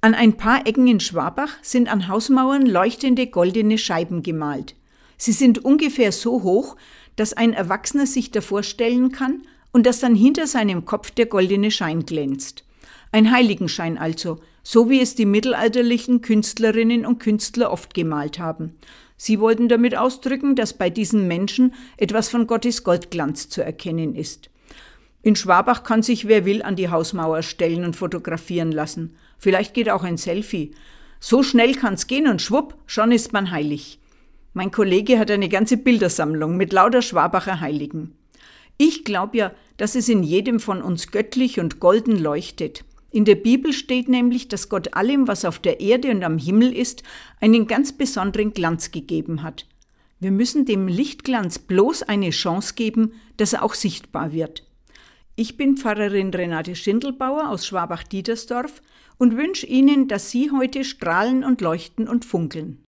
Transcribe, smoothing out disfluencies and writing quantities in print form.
An ein paar Ecken in Schwabach sind an Hausmauern leuchtende goldene Scheiben gemalt. Sie sind ungefähr so hoch, dass ein Erwachsener sich davor stellen kann und dass dann hinter seinem Kopf der goldene Schein glänzt. Ein Heiligenschein also, so wie es die mittelalterlichen Künstlerinnen und Künstler oft gemalt haben. Sie wollten damit ausdrücken, dass bei diesen Menschen etwas von Gottes Goldglanz zu erkennen ist. In Schwabach kann sich wer will an die Hausmauer stellen und fotografieren lassen. Vielleicht geht auch ein Selfie. So schnell kann's gehen und schwupp, schon ist man heilig. Mein Kollege hat eine ganze Bildersammlung mit lauter Schwabacher Heiligen. Ich glaube ja, dass es in jedem von uns göttlich und golden leuchtet. In der Bibel steht nämlich, dass Gott allem, was auf der Erde und am Himmel ist, einen ganz besonderen Glanz gegeben hat. Wir müssen dem Lichtglanz bloß eine Chance geben, dass er auch sichtbar wird. Ich bin Pfarrerin Renate Schindelbauer aus Schwabach-Diedersdorf und wünsche Ihnen, dass Sie heute strahlen und leuchten und funkeln.